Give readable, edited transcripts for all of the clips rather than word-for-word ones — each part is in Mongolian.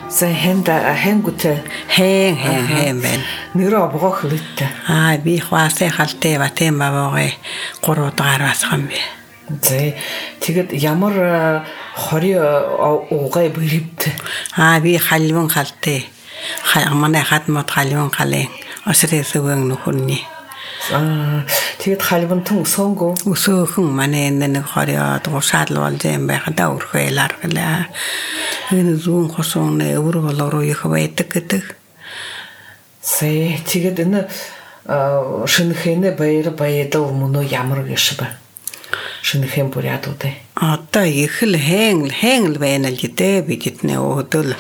За хэнгүтэ хэн бэн. нэрэ обгох литэ. Би хваасаа халтээ батэн баваагаа 3 дахь асгам би. За тэгэд ямар хорийн угай бэрвд. Би халван халтээ. Манай хатмат халван халын осрэсгэн нөхөрний. Тэгээд халвантан өсөөхөн манай нэг хорийн дуусаалвал зэм байхада өрхөөлар гэлээ. Энэ зүүн хосон өвөр болороо их байдаг гэдэг. Тэгээд энэ шинэхэнэ баядал мөн ямар гэж ба. Шинэхэн бүрядууд. Одоо их л хэн л байна л гэдэг бидэтнэ өдөл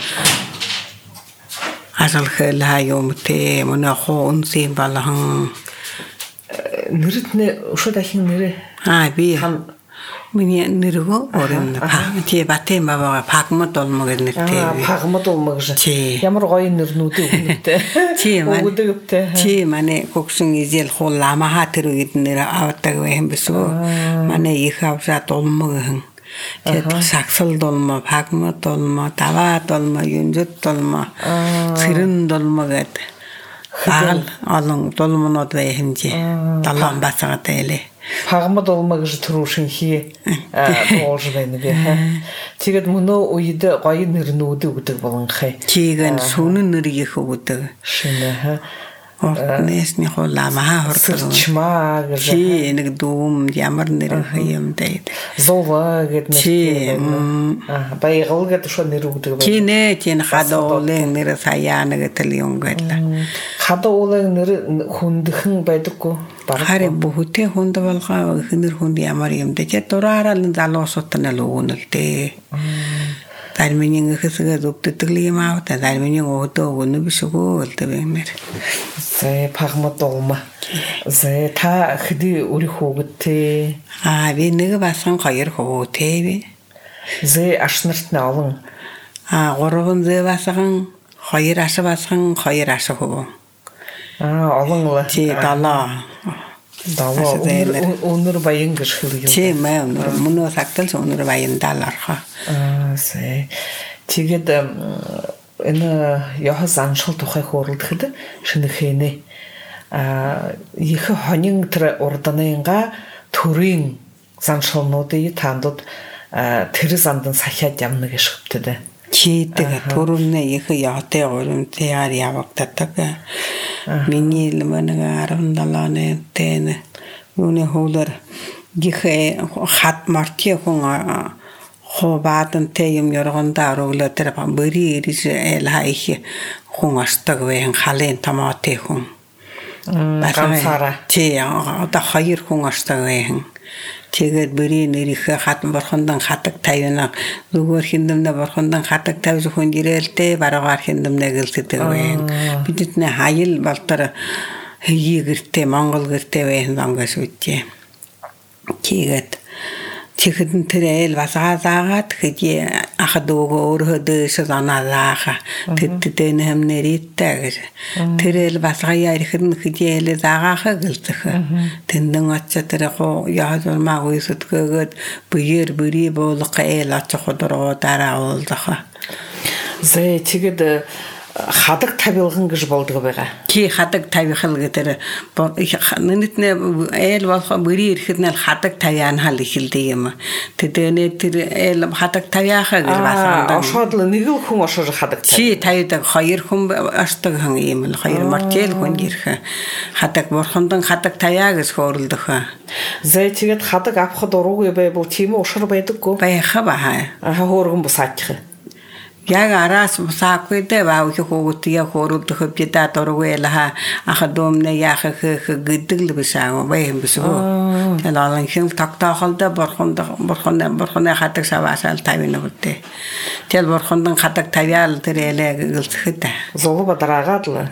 асалхэлаа юм тэ мөн хоонсын балхан нэрэтнэ өшөө дахин нэрэ. Би миний нэргөө орон тий батэн баваа пагмат олмог нэртэй. Пагмат олмог гэж. Ямар гоё нэрнүүд өгнөтэй. Тий манай гогсон изэл хулаамаа тэр үед нэр авдаг байх юм бисүү. Манай их авсаа олмог хэн. Тэгээд саксал долмо, пагмат долмо, даваа долмо, юнжэт долмо, сэрэн долмо гэдэг. Хаал олон долмонод байх хэмжээ. Далан бацаатай лээ. Пагмат олмог гэж төрөшин хий тоож байна би. Тэгээд мөнөө үед гоё нэрнүүд өгдөг болонхай. Чигэн сүнэн нэр их өгдөг. Шинэ Нэсний хулаамаа хордог. Чмаа гэж. Нэг дүүм ямар нэр юм дээд. Зова гэдэг. Баягал гэдэг шо нэр өгдөг. Чинь хадуулын нэр саяана гэдэг юм гэлээ. Хадуулын нэр хүндхэн байдаггүй. Хари бүхтэй хүнд болгоо хинэр хүнд ямар юм дэ. Дураараа л залуусуудтай л өгнөлтэй. Дарминийн хэсгээд өгдөг юм аа. Дарминийн өдөө өгнө бишгөө гэлдэг юм нэр. Пагмат олма. Та хэдий өөрийнхөө үгтэй. Би нэг басан 2 хөвөтэй би. Ашнарт нь олон. 3 басан 2 аш басан 2 аш хөвөө. Олон л. Далаа. Өнөр баян гэж хэлээ. Мөнөө сагтал өнөр баян далаарха. Тэгээд энэ яхас аншил тухай хөрөлдөд шинэхэнэ их хонин тэр урданынга төрийн заншилнуудыг тандад тэр зандан сахиад ямна гэж шүтдэг. Чийдэг төрүнэ их яатай горимтэй явагддаг. Миний л мэнэ 17-ны тэн нүний хуулар гих хат мартий хүн хобаатантэй юм яргандаа оруулаад тэр бөри ирж элхаих хүн астаг вэ халын томаты хүн. Ганцаараа. Одоо 2 хүн астаг вэ. Тэгээд бөри нэрих хатан борхондан хатаг тавина зүгээр хиндэмнэ борхондан хатаг тавж хүн ирээлтэй бараагаар хиндэмнэ гэлцдэг вэ. Бидэтнэ хаял балтар хийгэртэй Монгол гэртэй вэ ангас үтээ. Тэгээд Тэгэхэд тэр ээл басаагаад хэдий ахад өгөө өөрөөдөөс санаалааха тэддэн хэмнэрийтэй гэж тэр ээл басаая ирэхэд хэдий ээл заагааха гэлцэх тэндэн очоо тэр хоо яазмаа үйсэтгэгээд бүри буулга ээл очих хөдрөө дараа уулзаха. Тэгээд хадаг тавилган гэж болдог байгаа. Хадаг тавихал гэдэг нэнэтнэ ээл болох бүри ирэхэд нь хадаг тавиан хал ихэлдэг юм. Тэдэнэ тэр ээл хадаг тавиаха гэж басаад. Ошоод нэг хүн ошоор хадаг тавиад. Тавиад 2 хүн ошдог хан юм л 2 мартел хүн ирэх. Хадаг бурхандан хадаг тавиа гэж хөөрөлдөх. Тэгээд хадаг авахд уруугүй байвал тийм ошоор байдаггүй. Байха баа. Хөөргөн бусаачих. Яг араас саакүйдэ баах хөөгтия хөөрөлдөх бидаа дургуйлаа ахадомны яах гэдэг л бисаа бай юм бисаа. Талан хин тактахалда борхонд хадаг саваасал тавина бүтэ. Тэл борхонд хадаг тавиал тэрэлэ гэлцэхэд. Зовго бадраагаад л.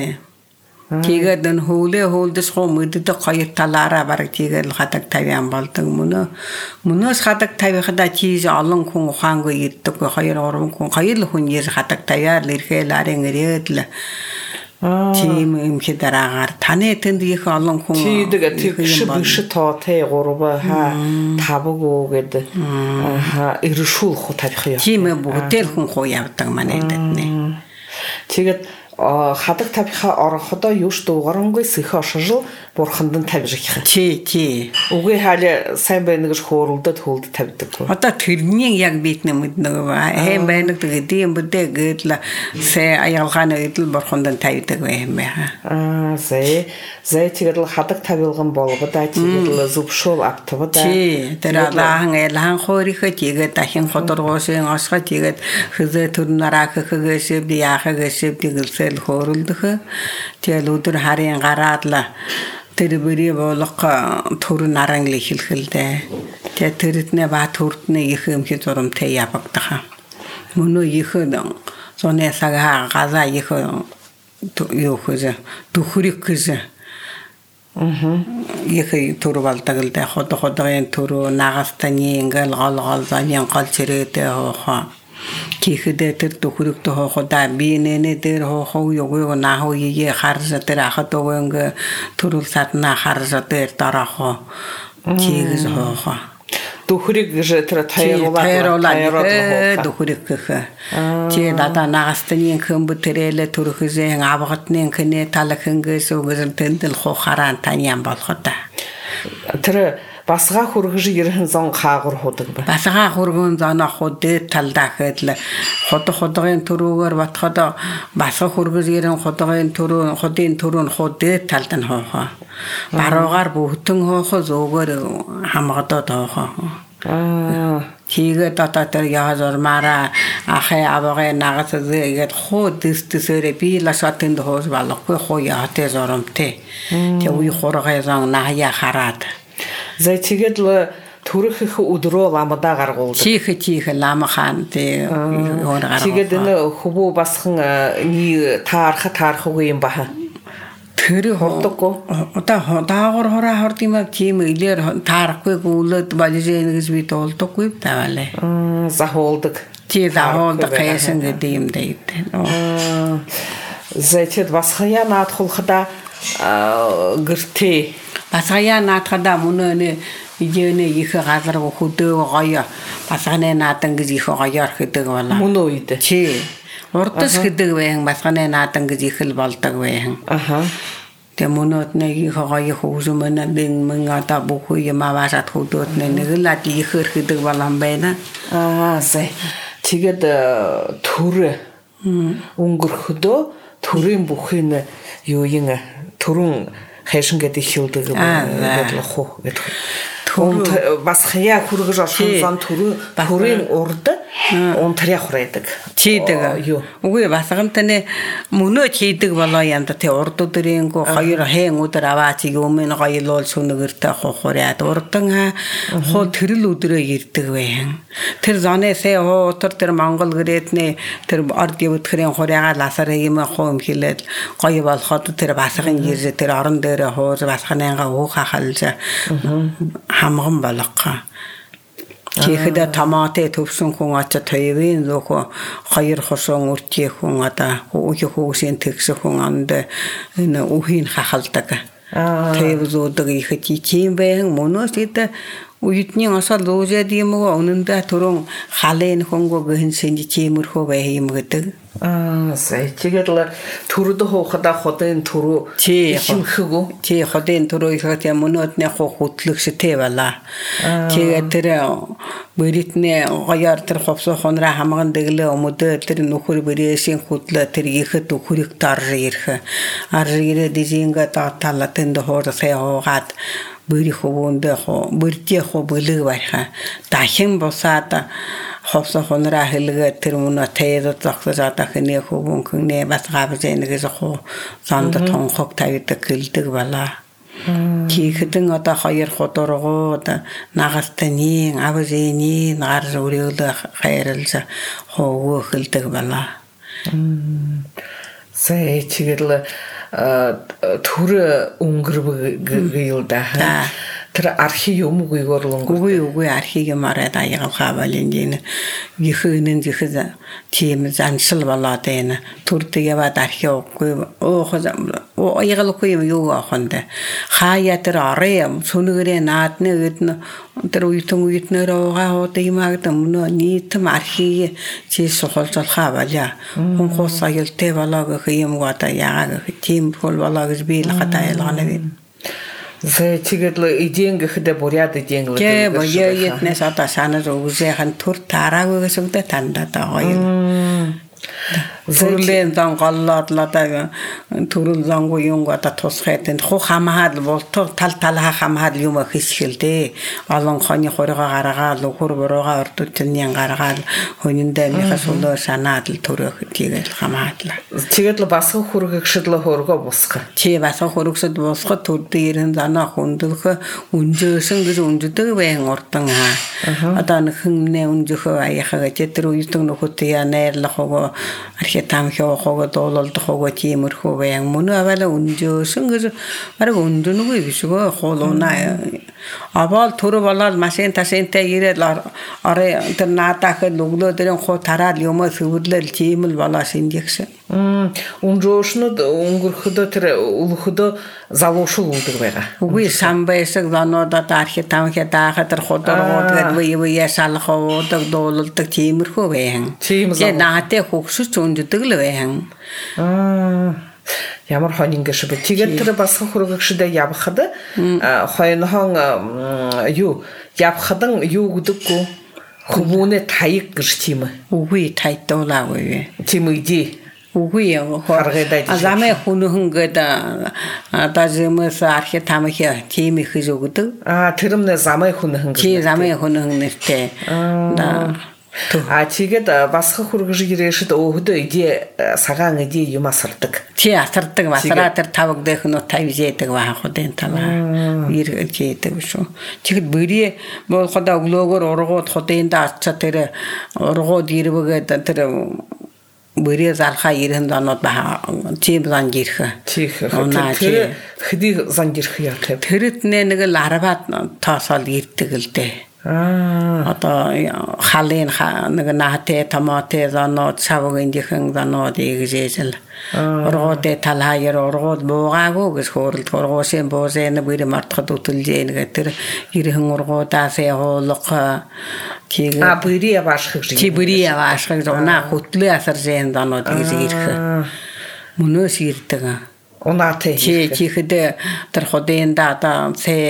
Тэгээд н хөлдөс хомөдөд 2 талаараа бараг тэгээд хадаг тавиан болдог мөнөөс хадаг тавихада чийж олон хүн ухаангүй ирдэг 2 3 хүн 2 хүн яар хадаг тавиар л ирэхэл арын ирээд л Тийм юм дараагаар таны тэнд их олон хүн тэгээд биш тоотой 3 5 гээд иршүүлэх тавих юм. Тийм бүгдээр хүн хуу явдаг манай дэднэ. Тэгээд хадаг тавихаа ороходоо юуш дугарангүй сэхэ ошжил бурханд нь тавьж их. Тий. Үгүй хаалаа сайн байна гэж хөөрөлдөд хөлд тавьдаг. Одоо тэрний яг бидний мэднэг хэм байна гэдэг юм бүдэ гэдэл сэ аялгааны идэл бурханд нь тавьдаг юм байна. Зэ тэгээд хадаг тавилган болгодаа тэгээд зүвшүүл автваа. Тий. Тэр алаан хоорихэ тэгээд дахин ходоргоосын осгоо тэгээд хизээ төрнараа гэхээсээ би яахагээсээ гэлсэл хөөрөлдөх. Тэгээд өдөр харын гараад л тэр бэрий болох төр наран л ихэлхэлдэ. Тэгээд тэрэтнэ ба төртнэ их юм хий зурамтай явагдах. Мөнөө их зоны сага газа их юу хөөж дөхрик гэж их төр болдог л да ходогын төр нагастаны ингээл гол занян гол чирээдээ хоохоо кихэдэ тэр дөхрөгтөө хоохоо би нэнэ дээр хоохоо юу наахоо ие харж тэр ахад өгөнг төрөл садна харж дээр дараахоо кигс хоохоо дөхрийг тэр тайруулаад дөхрийг гэх чи дата нагастны хэмб тэрэлэ төрөхзэн авгатны хэнэ талхингээс үгэл тэндэл хоохараа таниан болохоо тэр басгаа хүргэж ирхэн зон хаагур худаг ба. Басгаа хүргэн зоноо худээ талдаа хэдл ходогын төрөөр батхад басгаа хүргэж ирэн ходын төрөө худээ талд нь хоохоо. Баруугаар бүхтэн хоохоо зөөгөр хамгадаад хоохоо. Тэгээд тэр яаж ормара ахаа аваа нагас тэгээд хоо дэстэсэрэ би лашатынд хоос балахгүй хоо яатэ зоромтэй. Тэг үе хоргоо зан наяа хараад. За тэгээд л төрөх их өдрөө ламдаа гаргуулдаг. Чих лам хаан тэг өөр гаргав. Тэгээд энэ хөвөө басхан таарахгүй юм баха. Тэр хордоггүй. Одоо даагуур хороо хорд юм аа тийм илэр таарахгүй гүлэд балижэн гэж би дуулдаггүй тавалаа. Захуулдаг. Тий захуулдаг хэсэн гэдэг юм дээ. Зэтэд басхая наадхулхада гэртээ басгая наатхада мөнөө идэнэ их газар хөдөө гоё басганы наадан гэж их гоёор хэдэг байна. Мөнөө үед. Чи урдас хэдэг байхын басганы наадан гэж их л болдог байхын. Тэг мөнөөд нэг их гоё хөвсмөн мэн ата бүхүү юм аваад хөдөөд нэг л ад их хэдэг болон байна. Сэ. Тэгээд төр өнгөрөхдөө төрийн бүхий юу юм төрөн хэшин гэдэг ихүүлдэг гэдэг хоо гэдэг. Бас хаяа хүргэж орсон зам төрийн урд унтраа хүрээдэг. Чийдэг. Үгүй басгамтаны мөнөө чийдэг болоо янда тэ урд өдрийн гоо хоёр хэн өдөр аваач юмэн гоёлол сүнэгэртэй хохоряад урдан хоо тэрл өдрөө ирдэг байхын. Тэр зонэсээ утар тэр Монгол гэрэтний тэр орд явдхрын хуряга ласар юм хоо юм хилээд гоё болоход тэр басгын ирж тэр орон дээр хуур басганынга өөх хахалж хамган болохоо. Чихэдэ томатэ төвсөн хүн очиж тавийн зөөхө хоёр хосон үртий хүн одоо үеийн хүүсийн тэгс хүн анд энэ үхийн хахалдаг. Тэв зүүдэг их чичим бэн мөнөөс идэ үедний осол луужэд юм уу өнөндө түрэн халын хөнгөө гэнсэн чимэрхөө бай юм гэдэг. Тэгээд л төрөд хоохда ходын төрөө химхэгөө. Тий ходын төрөө ихтэй мөнөөдний хөтлөгштэй бала. Тэгээд тэр бэритний гоёр тэр ховсоо хонроо хамган дэглээ өмөдөө тэр нөхөр бэрээсийн хөдлөө тэр ихэд өхөрийг дарж ирэх. Арж ирээд дижинга таатала тэнд хоорсээ хоогаад бэри хөвөндөө бэртий хоо бэлэг байха. Дахин босаад ховсоо хонроо хэлгээ тэр мөнөө тээд зогсоод ахны хөвөн хүнээ бас гавж энэгээс хоо занд тонхог тавьдаг гэлдэг бала. Чихэдэн одоо хоёр ходоргоод нагастаны авзэний нар өрөөлө хайрлж хоо хөлдөг бала. Сэ чигээр төр өнгөрөг гэлдэ. тэр архи юм уу гойгорлон. Үгүй архиг мараад аягалгаа балин гихэнэн гихэд тийм заншил болоод байна. Төрдөг яваад архи уугүй аягалгүй юм юу ахонда. Хаяа тэр орой сүнэгрээ наадны гэдэн тэр үйтнээр угаа удимагд өмнө нийтэм архиг чи сухалжуулахаа баля. Хүн хус аюултай болоог юм гоо яагаад тийм хөл болоо гэж би л хата ялгаана би. Зэ тэгээд л идең гэхэд буряд идең л Гэ боёетнес одоо санаж өгзэхэн төр тараагүйгээс өгдө тандаад байгаа юм. Зүрлэн дан голлоодлоо төрөл зангу юм одоо тусхайд ху хамаад болтор талаа хамаад юм хэсгэлдээ олон хоны хоригоо гаргаал өхөр бороо ордотны гаргаал хөнөндөө михас улоо санаад л төрөх тийгэл хамаадлаа. Тэгээд л басга хүргэгшэл хөргөө босгох. Чи басга хүргсэд босгох төр дээрэн занаа хүндөх үнжөөсөн гэж үнждэг байн урдан одоо нөхнээ үнжөхөө аяхаа тэр үедэг нөхөтэй найрлах уу архитам хөөөгөө доололдохоо тиймэрхүү баян мөн авала үнжөөсөн гэж бараг үндүнгүй бишгөө хоолуна авал төр болоод машин тасэнтэй ирээд орой тэр наадах луглоо дэрэн хуу тараад юм сүвэрлэл тийм л болоо шинжигсэн. Үнжөөшнөд өнгөрөхөдөө тэр өлөхөдөө залуушул үүдэг байгаа. Үгүй самбайсаг зануудад архитам даахад тэр ходоргоод үе салхаад доололдог тиймэрхүү баян. Тэгээ наатай хөгсөж үндэдэг л баян. Ямар хонин гэж бэ? Тэгээд тэр басга хүргэгшдээ явхад хойнохон юу явхадан юу гэдэггүй хүмүүнэ таяг гэж тийм ээ. Үгүй тайтуулаагүй. Тийм үү? Үгүй замаа хүнхэн гээд дажимс архитамх тийм их зүгдэг. Тэрмнэ замаа хүнхэн. Чи замаа хүнхэн нэртэй. Тэгээд басга хүргэж ирээшд өөхдөө иди сагаан иди юм асардаг. Чи асардаг басраа тэр тавг дэхнө тавьжээдэг баахудын таваа. Иргэжээдэг шүү. Тэгэхэд бэрээ болоход өглөөгөр ургууд худында ачаа тэр ургууд ирвэгээд тэр бэрээ залхаа ирэн данууд баа тийм зангирх. Тэр хэдий зангирх яах вэ? Тэрэд нэг л 10-аад тоосол ирдэг л дээ. Одоо халын нэг наатай томоотой занууд савгиндийнхэн занууд ийгжээжэл ургуудэ талхаяр ургууд буугаагүй гэж хөөрөлд ургуусын буузын бэр мартахад үтэлжээ нэг тэр ирхэн ургуудаас явуулах тийм бэрээ аваашхыг чи бэрээ аваашхыг зунаа хөтлөө асаржээ занууд гэж ирэх мөнөөс ирдэг. Унаатэ чихэд тэр ходында одоо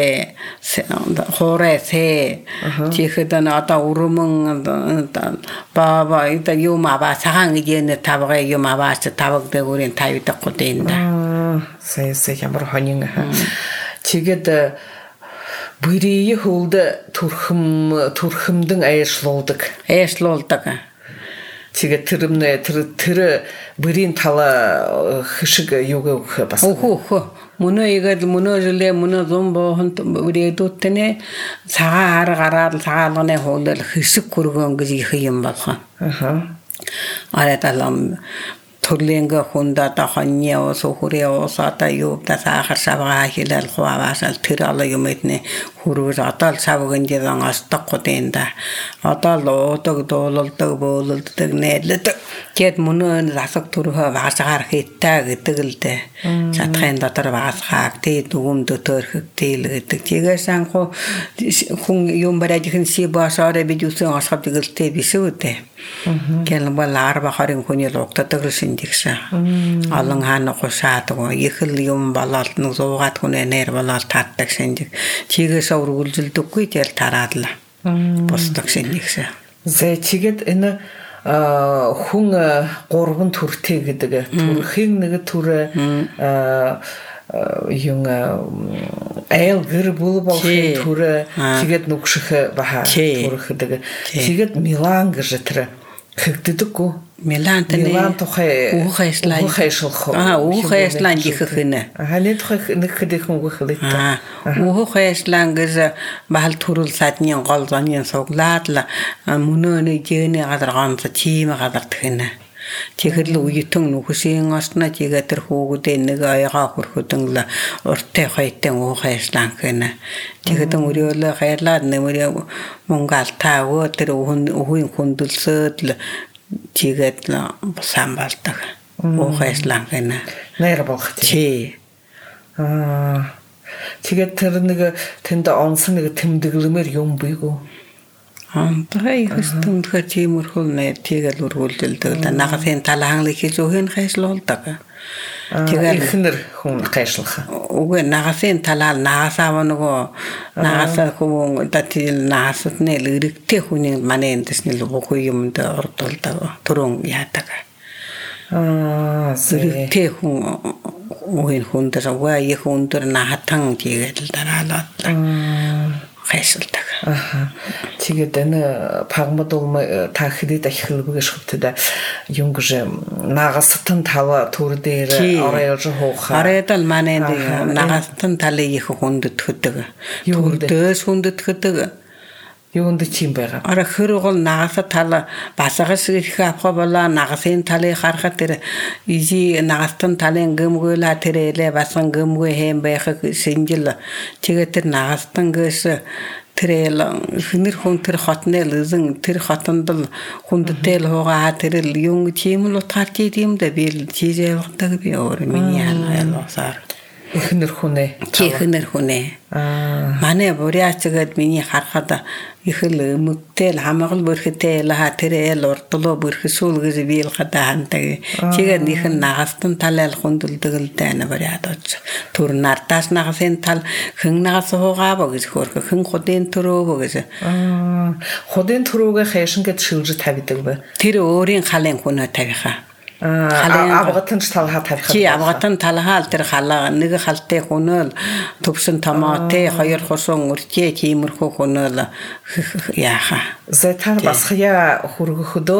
хоорэ чихэд одоо урмэн баба ита юм аваа цагаан гэнэ тавга юм аваач тавг дэгүүрийн тавьдаг ходында. Сэсэ ямар хонин тэгээд бэрээ хөлд төрхөмдөн аяшлуулдаг. Тэгээд тэр бэрийн тала хшиг юуг бас. Мөнөө игээд мөнөө жилээ мөнөө зомбоохонд бүрээдүүтэнэ цагаан гараад цагаалганы хоолол хэсэг хүргэн гэж их юм болох. Араталам төрлөнгө хүндэ таханья осохурэ осата юута сахар савгаа хилэл хуавасал тэр алга юм эднэ хүргэж одоо л савгынжан астахгүй одоо л уудаг доололдог боололдог нээлдэг гэд мөнөө засаг төрхөө ваасгаар хитаа гэдэг л дээ чатхын дотор ваасгааг тий дүгүм дөтөрхөг тий л гэдэг тийгээс анху хүн юм барайдын си баасаарэ бидүсэн асгад гэлтэй бишүү дээ гэл балаар бахарын хүний логтдаг шинжигсэн олон хаана гушаадаг их л юм болоод нэг зуугаад хүнээ нэр болоод татдаг шинжиг тийгээс ургуулжилдэггүй тэгэл тараадлаа босдог шинжигсэн зэ чигэд энэ хүн 3 төртэй гэдэг төрхийн нэг төр yung айл гэр бүл болохын төрө тэгээд нүгших баха төрөх гэдэг. Тэгээд Милан гэж тэр хэгддэггүй. Милан тухай ухайслан гихэнэ. Ханы тухай нэг хэдийхэн үгхэлээ. Ухайслан гэж бахал төрөл садны гол заны суглаад л мөнөө нэг гэний газар ганц тийм газар тхэнэ. Тэгэхэл уйтэн нүхсийн осна тэгээ тэр хүүгүүдээ нэг аяга хөрхөдөн л урттай хайтан уухайслан гэнэ. Тэгэхэд өрөөлө хайлаад нэмэрээ мөнгө алтаа тэр үгийн хүндэлсэд л тэгээд сан болдог. Уухайслан гэнэ. Нэр болох тий. Тэгээд тэр нэг тэнд онсон нэг тэмдэглэмээр юм бийгүү. Амтрай хэстэн тэр тиймэрхүү нэ тэгэл үргэлжилдэг. Нагасын талаан л хийж өгөн хайшлуулдаг. Тэгээд ихнэр хүн хайшлах. Уг нагасын талаал нагасаав нөгөө нагасаа хүн датил нагасад нэл ирэгтэй хүний манай эндэснэл бүхий юмд ордуулдаг. Түрүүн яадаг. Ирэгтэй хүн угийн хүндэр угаа их хүндэр нахатан тэгээд дараалаад хайшилдаг. Тэгээд энэ пагмад та хэдэд ахилбэгш хөвтөд юм гэж нагасатан тава түр дээр оройж хоохаа. Аредал манай нагасатан талыг их хүндэт хөдөг. Түрдөөс хүндэт хөдөг. Юунд чим байгаа. Ара хөргөл нагаса тал басагас их авах болоо нагасын талыг харахад тэр изи нагастан талын гэмгүүлээ тэрэлээ басан гэмгүй хэм байх синжил тэгээд тэр нагастан гэс тэрэл хинэр хүн тэр хотны лэзэн тэр хотонд л хүндтэл хуугаа тэр л юм чим л утгаарч юм да би чижээ багтаг би өөр миний хаалгаасаар ихнэр хүнээ. Манай буряачгээд миний харахад их л мөгтэл хамгаал бүрхэтэй л тэрэл урдлоо бүрхэсүүл гэж биэл хадаа хантаг. Тэгээд их нагастан талал хүндэлдэг л дайна буряадаж. Түр нартаас нагасын тал хэн нагас хуугаав гэж хөрх хэн худын төрөө гэж. Худын төрөөг хайшингэд шилж тавьдаг бай. Тэр өөрийн халын хүнээ тавиха. Авгатан талхаа тавих. Чи авгатан талхаа тэр халаа нэг халтай хүнэл төвсөн томоотой хоёр хусан үрчээ тиймэрхүү хүнэл яаха. Зэтар басхая хөргөхөдөө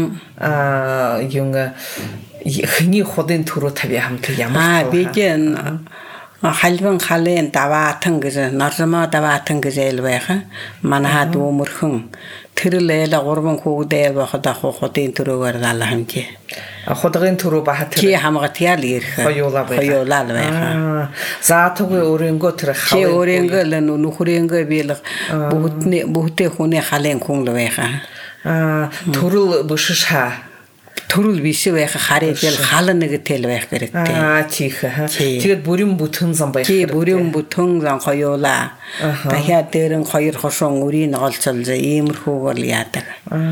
юм хний худын төрөө тавья хамт ямар. Бидэн халван халын даваатан гэж нормоо даваатан гэж элвэха манахад өмөрхөн тэрлээл гурван хүүхдээ байхад худын төрөөр даалхамжи. Худгийн төрөө бахат чи хамгаатяал ирэх. Хоёулаа байха. За түгэ өөрөнгөө тэр хав. Чи өөрөнгөө л нүхрөнгөө биел бүгдээ хүний халын хүн л байха. Төрөл бүшиш ха. Төрөл биш байх харагдал хал нэг тэл байх хэрэгтэй. Чих. Тэгээд бүрэн бүтэн зам байх. Чи бүрэн бүтэн зам хоёулаа. Дахиад дээрэн хоёр хосон үрийн олцол иймэрхүүгээр яадаг.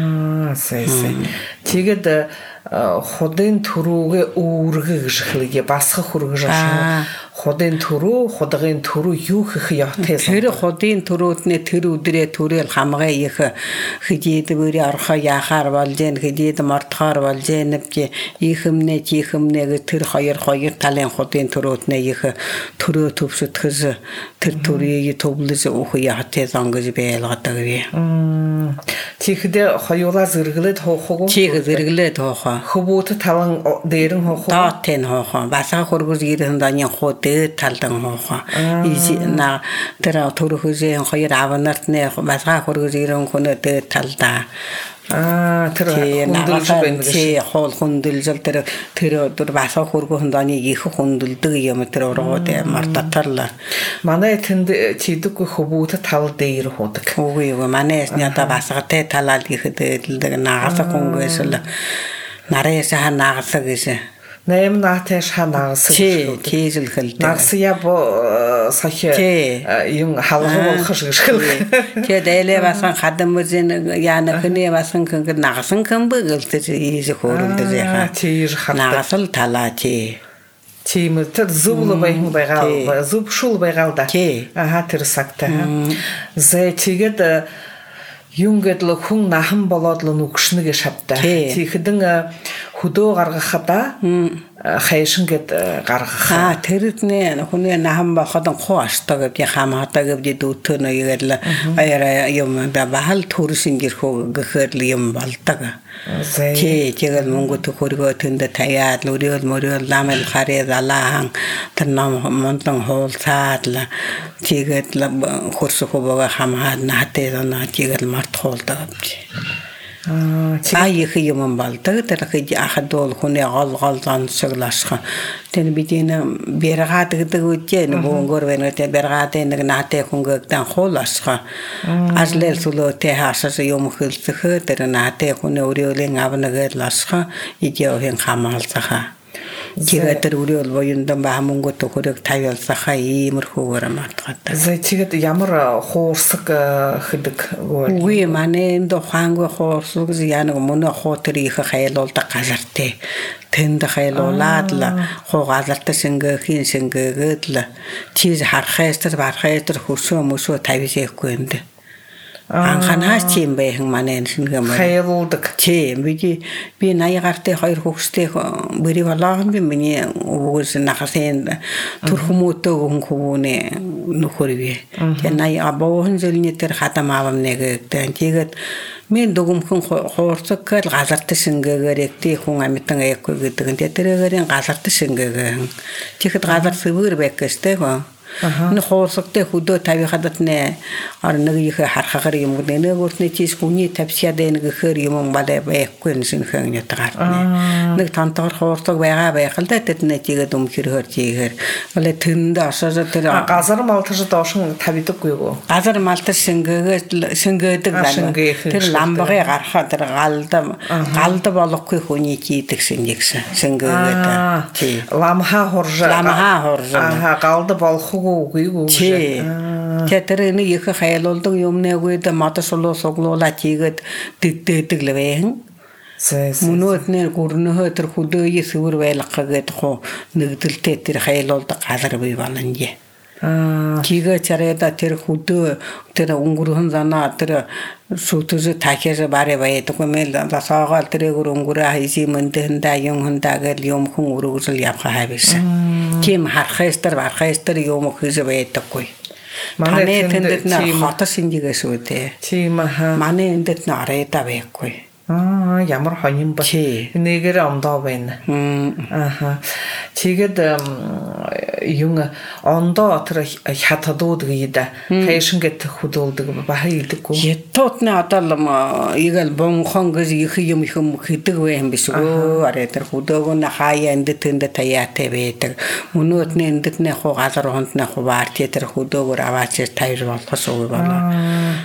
Сайн. Тэгээд худын төрүүгээ үүргэ гэж хэлгээ басах хүргэж ашиг. Худын төрөө, худгийн төрөө юу хэх явтай. Тэр худын төрөөднээ тэр өдрөө төрөл хамгаа их хидээд бүрий орхоо яхаар болж гэн хидээд мортохоор болж гэн ихэмнэ чихэмнэ тэр хоёр талын худын төрөөднээ их төрөө төвшөтгөс тэр төрийг төвлөж өөх явтай зангаж байлгадаг вэ. Чихдээ хоёулаа зэрэглээд хоохоо. Чих зэрэглээд хоохоо. Хөвөт талан дээрэн хоохоо. Таатэн хоохоо. Басаа хөргөж ирэн даны хот талдан хоохоо. На тэр төрөхөзээ хоёр авнартны басаа хөргөж ирэн хүнээ талдаа. Тэр хүндэлж хоол хүндэлж тэр басаа хөргөөн даны их хүндэлдэг юм тэр урууд мартатарла. Манай тэнд чийдэггүй хөвөт тал дээр хуудаг. Үгүй манай яда басаатай талал ихэдэг нагасаа хүнгээс л нараасаа нагасаа гэсэн. Нэм нааташ ханаас тийзэл хэлдэг. Нарсия бо сахи юм халгуу болох шиг. Тэгээд элэ басан хадам мөзэн яана хний басан кэн нагасан кэн бэлдэж ийж хөөрөлдөж яхаа. Тийж нагасал талаа чи. Тийм тэр зүүл байгаа зүбшул байгаа да. Тэр сагта. Зэ тэгээд юм гэдэл хүн нахан болоод л нүгшнэг шавтаа. Тийхэдэн хөдөө гаргахада хайшин гэд гаргах. Тэрднээ хүний нахан болоход хуу аштаг гэв хамаатай гэв дүүтэн игээл аяра юм бахал төрсөн гэрхүү гэхээр л юм болдог. Тэгээд мөнгө төхөргөө тэнд таяад өрөөл мөрөөл ламэл хараад алаан тэр ном монтон хоолцаад л тэгээд хөрсөх бага хамаад наатээ тэгээд мартхуулдаг. Айхи юман балды тэрхи ахадол хуне гал сыглашха. Тэн бидина бергадыгды үтен бонгор венете бергадэ нэг нате хунгэгтэн холашха. Ажлэл суло тэ хасас юм хылсхэ тэр нате хуне уриолэн авнагэлашха идеохин хамаалсаха. 지가들 우리 얼버윤도 마음은 것도 그렇게 타열사가 이임을 후거라 맞다. 지금 야무라 호스가 흐득 우리 만에도 한국 호스가 야는 뭐는 호텔이 해로다 가졌대. 텐다 해로라들라 호가졌다 생각이 생각을라. 지지 하르헤스터 바르헤스터 후수 무수 타비세 고인데. 안간하스 팀배 흥만엔 신가마 해로득 제 미기 비 나이 갈때 하이르 혹스테 머리 발라한 비 미니 오고스 나가센 투르모토 공고네 누코리비 제 나이 아보 흔들니 ter 하다마밤 내게 땡지가 мен дугум хүн хоорцогкал газарт шингээгээрэгти хүн амитан аяхгүй гэдэг. Тэрэгэрийн газарт шингээгээ. Тэгэхэд газар сэвэр байкэстэй хөө. Ны хоорцогтой хөдөө тавихадат нэ арнаг их хархагаар юм нэг өртний чис хүний тавсиад нэг гэхэр юм балай байхгүй шинхэн ятгаар. Нэг тантгаар хоорцог байгаа байхал да тэдний чигээд өмхөрхөр чигээр. Болоо тэнд асаажа тэр газар малтаж доошин тавидаггүй юу? Газар малтаж шингээдэг байна. Тэр ламбагаа гарахад тэр галда болохгүй хүний чийдэг шингээгээд. Ламха хоржа. Галда болох Театрын их хайлуулдаг юмнэгүйд модосолоо соглуулаа чигээд дэгдээдэг л вэ. Мөнөөднэр гүрнөхөө тэр хөдөөе сэвэр байлгагээд хоо нэгдэлтэй тэр хайлуулдаг газар бий баланжээ. Чигээ чареда тэр хөдөө тэр өнгөрхөн занаа тэр сүтүз тахяж барэ байдаг мэл дасаагаал тэр өнгөрөө хайси мэндэндаа юм хандаагээл юм хүн өргөжл явха хайвсан. Тим хархайстар юм хийж байдаггүй. Манай тэнд нэ хотос индигээс үдэ. Тийм аа. Манай эндэт нэ арайда байхгүй. Ямар хоним ба. Нэгэр ондоо байна. Тэгээд юм ондоо тэр хятадууд гэдэг фэшнгэт хөдөлдөг баха идэггүй. Ятотны одоо игэл бонхон гэж их юм хийдэг вэ юм биш үү? Арай тэр хөдөөгөө хаяа эндэт таяатай байдаг. Мөнөөдний эндэтний хуу газар хондны хуваар тэр хөдөөгөр аваач тайр болохос уу байна.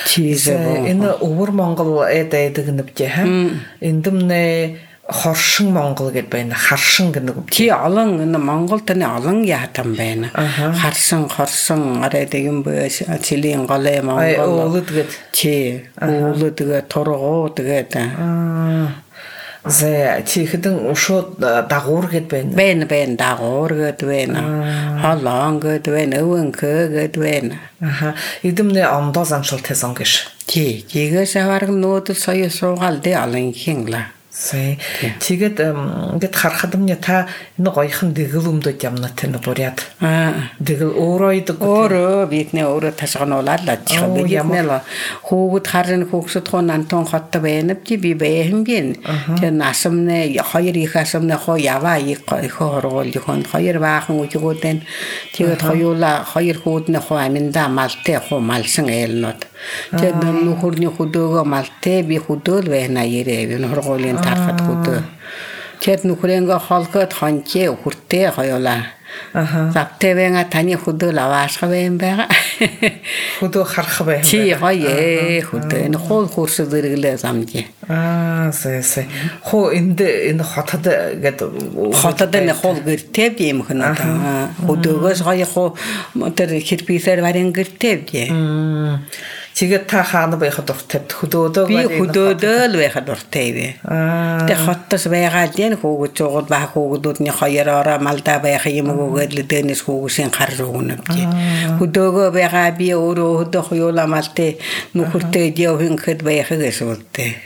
Энэ өвөр Монгол эдэг нэвчээ ха. Эндэмнэ хоршин Монгол гэд байна. Харшин гэнэг. Чи олон энэ Монгол таны олон яатан байна. Харшин хорсон арай юм бэ чилийн голэ Монгол. Уулд гэд. Чи уулд гэд тургуу тэгээд Зэ чихдэн ушууд дагуур гэд байна. Бэн дагуур гэд байна. Холон гэд байна. Өвөнкө гэд байна. Эдэмнэ ондоо заншилт хийсэн гэж. Чигээс аварга нөөдөл соёо суугаал дэ алан хингла. Тэгээд ингээд харахад минь та энэ гоёхан дэгэл өмдөд ямна тэн буряд. Дэгэл өөрөө идэг. Өөрөө бидний өөрөө тасгануулаад чих биднэл хүүгд харин хүүгсд хон антон хотто байна би бэхэн бин. Тэр насамны хоёр их асамны хоо яваа их хоргол хон хоёр баахан үжгүүдэн тэгээд хоёр хүүдний хоо аминда малтай хоо малсан ээлнод. Тэгээд нөхөрний хөдөөгөө малтай би хөдөөл байна ярээ энэ хорголын тархад хөдөө. Тэгээд нөхрөнгөө холгоод хончээ хүртээ хоёулаа. Завтэвэнга таны хөдөөл аваашгаа юм байгаа. Хөдөө харах байх. Чи хоёе хөдөө энэ хоол хурс зэрэглээ замжи. Сэ. Хоо энэ хотод гэдэг хотод энэ хоол гэртэв юм хэнэ. Хөдөөгөөс гоё хоо тэр хэрбисээр варен гэртэв. Тэгээд та хаана байхад дуртай хөдөөдөө би хөдөөдөө л байхад дуртай вэ. Тэгээд хоттос байгаад энэ хөөгд жогод баах хөөгдүүдний хоёроо малдаа байх юм өгөөд л дэнэс хөөгсөн хар рууна би. Хөдөөгөө байгаа би өөрөө хөдөө хоёулаа малтай нөхөртэй явын хэд байхыг эсвэлтэй.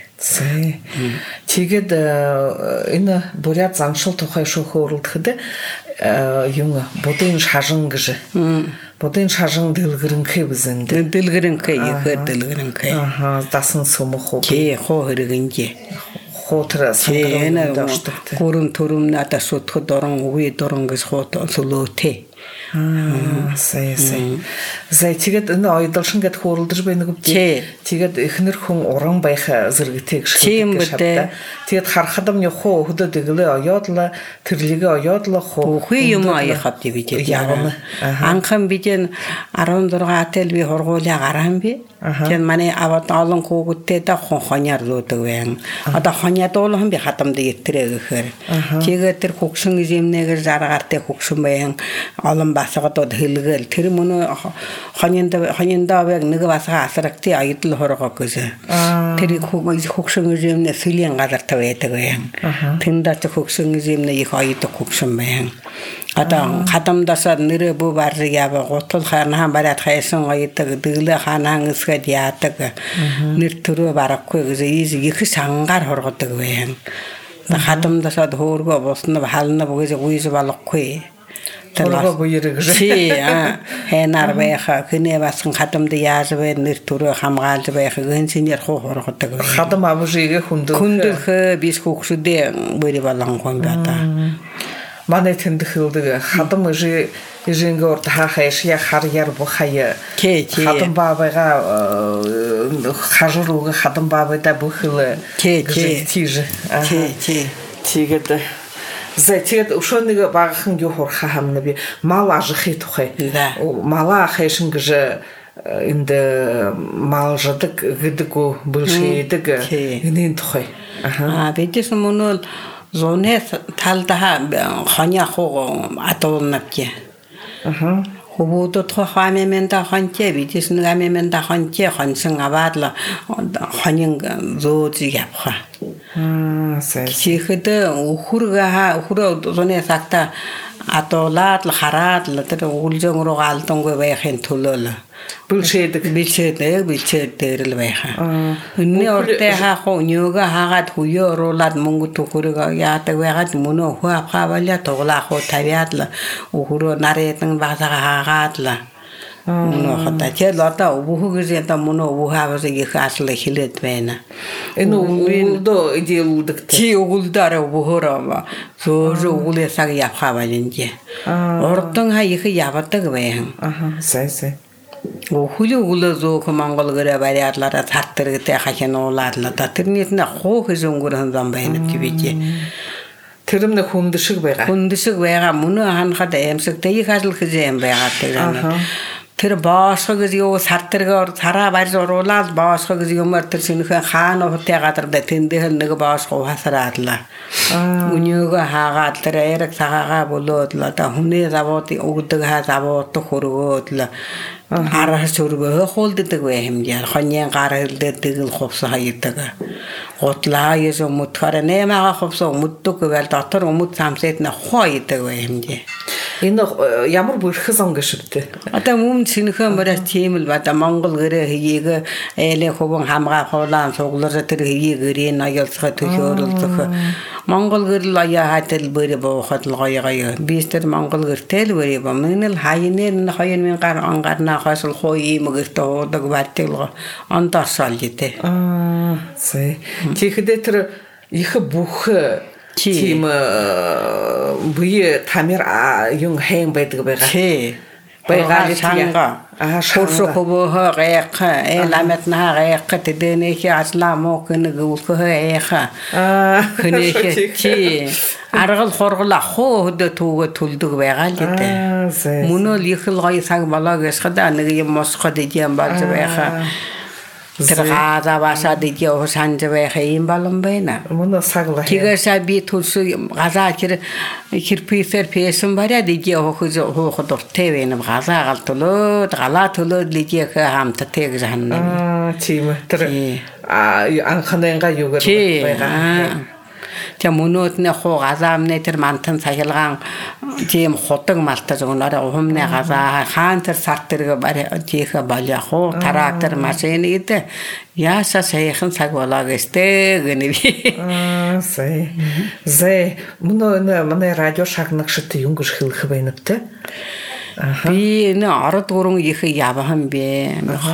Тэгээд энэ буряд заншил тухай шүүхөө өрөлдөд юм бодын шажин гэж. Бодын шажин дэлгэрэнхэ бизэн. Дэлгэрэнхэ ихээр дэлгэрэнхэ. Дасан сумх уу. Хоо хэрэгэнжээ. Хоотра сандрын дөрөвт. Гурван төрөм надад сутгад орон үе дөрөнгөс хоот солоотэй. Сая. За тэгээд энэ ойдолшин гэд хөөрөлдөж байна гэдэг. Тэгээд эхнэр хүн уран байх зэрэгтэй гэж шатта. Тэгээд харахад нь хоо хөдөө дэглээ оёодлаа тэрлэгээ оёодлаа хоо хүй юм аяхав бид яавна. Анхан бид 16 тэл би хургуулаа гараан би. Тэгээд манай аваад олон хүүхэдтэй да хонхоняар луудаг байна. Одоо хоньяд уулхан би хатамд итрээ гэхээр. Тэгээд тэр хөгшин юмнэгээр заргаартай хөгшин баян олон басгадод хэлгээл тэр мөн хоньяндаа яг нэг басга асрагти айдл хорогоо гэсэн. Тэр хөгшин юмнэ сэлийн газар тавьдаг баян. Тэндээ хөгшин юмнэ их айдаг хөгшин баян. Одоо хатамдасаа нэрэ бүү барыг яава гутал хаан бараад хайсан айдаг дэглэ хаан эсгэд яадаг нэр төрөө барахгүй гэсэн их сангаар хоргодог баян. Хатамдасаа хөөргөө босно хална бүгээс гүйс болохгүй. Төргөө буйрэг чи хэнар байха хинэ басхан хатамд яаж вэ нэр төрөө хамгаалж байх гэнсинээр хоргодог. Хатам амжигээ хүндөх биш хөгшөдөө bëри балан хон бата. Манай тэндхэлдэг хатам ижингээ урд хаахаш я харьяар бухая. Хатам бабайга хажууг хатам бабайда бүхэл. Тийж. Тэгээд тэгээд өшөөнийг багахан юу хурха хамна би мал ажихи тухай. Мала хайшин гэж энд малжадаг гэдэг бүлшийдэг энэ тухай. Бидээс мөн зоне талдаа ханя хоо атуулнакки. Хөвөдөд хамемэнда ханче бидээс нэг амемэнда ханче хансан аваадла ханин зөөж явха. Чихэд өхөрөө зоне сакта атуулаад л хараад л тэр үлжэн рүү галдангүй байхын төлөө бүлшээдэг билчээд л байхаа. Өнний уртаа хаах өнөөгөө хаагаад хүё оруулаад мөнгө төгөрөг яадаг байгаад мөнөө хөө авхаваля тоглаах уу тавиад л өхөрөө нарэдан багсаа хаагаад л мөнөө хата чэл одоо өвхөгөөс ята мөнөө өвхаваас их асал хэлээд байна. Энэ өвөлдөө идеалдаг чи өвөлдөө өвхөрөө зөөр өвлөөсаг явхавалинжээ. Урдан ха их явдаг байна. Сай. Хүлээ зөөх Монгол гэрээ бариадлаараа цартэрэгтэй хахинуулаад тэрнээс нэ хуу хэзөнгөр хандан байна гэвэж. Тэрмнэ хүндшиг байгаа. Хүндшиг байгаа мөнөө ханахад аимсагтай их ажил хийж юм байгаа тэр. Тэр боосгог юу сартэргээр цараа барьж уруулаад боосгог юмар тэр шинхэн хаан хотын газар да тэндээ нэг боосгоо хасраадлаа. Өнөөгөө хаагаад тэр эрэг цагаагаа болоод л одоо хүнээ завууд өгдөг хаа завууд хөргөөд л араас өргөө хоолддог байм яа хоньян гар хэлдэг тэгэл хувс хайдаг. Готлаа яс өмтхөр нэмаа хувс өмддөг байл дотор өмд самсэд нэ хойдог байм дээ. Энэ ямар бүрхс онгоштой. Одоо өмнө шинхэн бараа тийм л бада Монгол гэрээ хийг ээлээ хөвөн хамгаа хуулаан суглаар тэр хийг гэрээ ноёлцохой төшөөрөлцөх. Монгол гэрэл аяа хатал бэрэ боохот л гоёгоо. Бистер Монгол гэртэл бэрэ бомнэл хайнэр 2000 гарна хасл хой мэгэртэ уудаг байтал онтарсал гэдэг. Сэй. Тэгэхдээ тэр их бүх тийм бие тамир юм хэн байдаг байгаа. Байгаал чанга. Хурсо хобоо гайха эламет на гайха тэдэнийхи аслаа мокнэг үлхөө яха. Хэнийхи чи аргал хоргол хоо хөдө түүгө төлдөг байгаа л дээ. Мөнөө их л гоё цаг болоо гэсхада нэг юм мосход идем болж байха. Тэр газа баса дийо санж байх юм балан байна. Мөнөө саглаа. Тийгээсаа би төлсө газа хэрписэр пэсэн бараа дийо хооход ортэй байна. Газа галтөлөөд галаа төлөөд лийх хамттай гэж ханна. Тийм тэр анхананга юугаар байгаа. Тэг мөнөөд нэ хоо газаамны тэр мантан сахилгаан тийм худаг малтаж өгнөр ухамны газаа хаан тэр сар тэрэг тийх баля хоо трактор машин гэдэг яаса сайхан цаг болоо гэстэй гэнэ. Сэй. Зэ мөнөө манай радио шагнагшд юм гэж хэлэх байна тэ. Би нэ ород гурван их явахан бэ.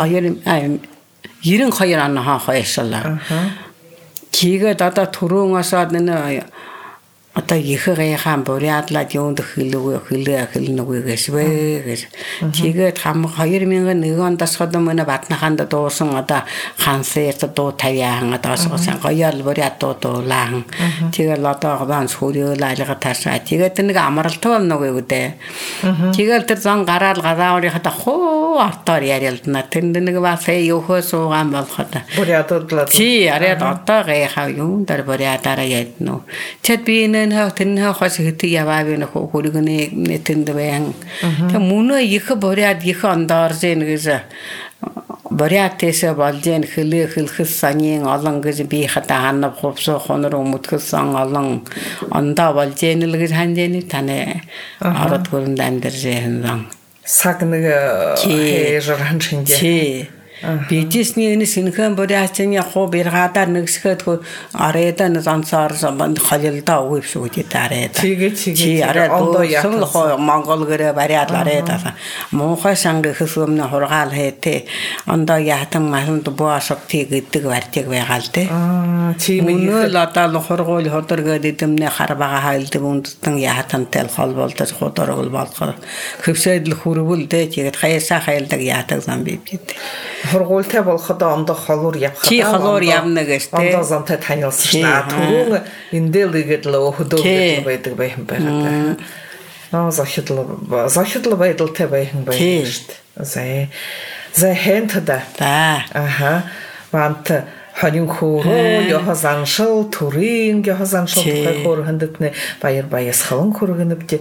92 оноо хойшлоо. Тийгээд одоо түрүүн асаад нэ одоо ихээхэн бурядлаад юунд хилнэгүй гэсвэ гэж. Тэгээд 2001 оноос хойш Батнаханд дуусан одоо хансерт дуу 50 одоосгосон гоёл буряд дуулаан. Тэгээд одоо ганц хөрөөл айлга таашаа. Тэгээд нэг амралтгүй нэг үдэ. Тэгээд тэр зан гараал гадааврынхаа хоо артаар яриалдана. Тэнд нэг бас юухөө суугаан болоход. Бурядуудлаа. Чи арайд одоо гайхаа юм дээр бурядаараа ядно. Тэд би тэнэ хос хэти яваа би нөх хөргөний нэтэнд баян. Тэг мөнөө их буряд их ондоорж ийн гэж буряатээс болж ийн хэлхэс санийн олон гэж би хата ханав хувсо хонор өмтгсөн олон ондоо болж ийн л гэж хандэни таны ород хөрөнд амьдарж юм. Саг нэг хээжран шинжээ. Бидисний энэ синхэн буряачны хоо бэргадаар нэгсэхэд арайда нэг онцоор холилдоо өгөвшүүд дараад. Чи арайд sul хоо монгол гэрэ бариад арайда. Муухай санг хөсөмнө хургаал хээтэй. Ондоо яатан масанд боосог тий гэдэг вартиг байгаал те. Чи мөнөө л одоо хургуул хөдөргөд эдэмнэ хар бага хайлдаг үндтэн яатантай холболдож худоргол болохоор хөвсөдл хүрвэл те тэгээд хаясаа хайлдаг яатаг зам бивдээ. Хургуултай болоход ондоо холуур явах. Чи холуур явна гэж те. Ондоо замтай танилцсан шнаа. Түрүүн эндэлгээд л хөдөөж байдаг байхын байгаад. Зохидлоо байдалтай байхын байдаг шүү дээ. За хэнтэдэ. Аха. Вант хонин хөрөө яхазаншил төрийн яхазаншил тухай хөрөндөтнө баяр баясгалан хөргөнөбдө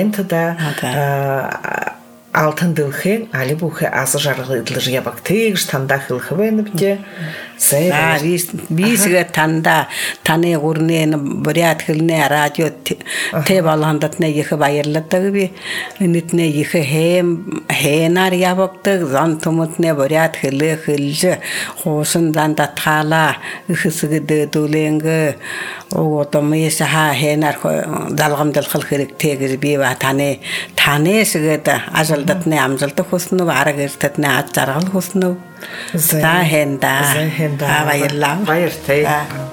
хэнтэдэ алтан дөлхөн али бүхэ азар жаргалыг ябаг тэгж тандаа хэлхэвэн бдэ сая бисгээ танда таны гурнэ буряд хэлнэ радио тэ баландатнэ их баярлалдаг би энэтнэ их хэнар ябагдаг зан төмөтнэ буряд хэлж хуусан дандатхала ихсгэдэ дүлэнгэ одомээс хэнар далгамдалхал хэрэгтэй гэж би ба танэсгээд ажалдатны амжилт хүснэ арга эртэтнэ аз жаргал хүснэ за хэнда баярлалаа баяртай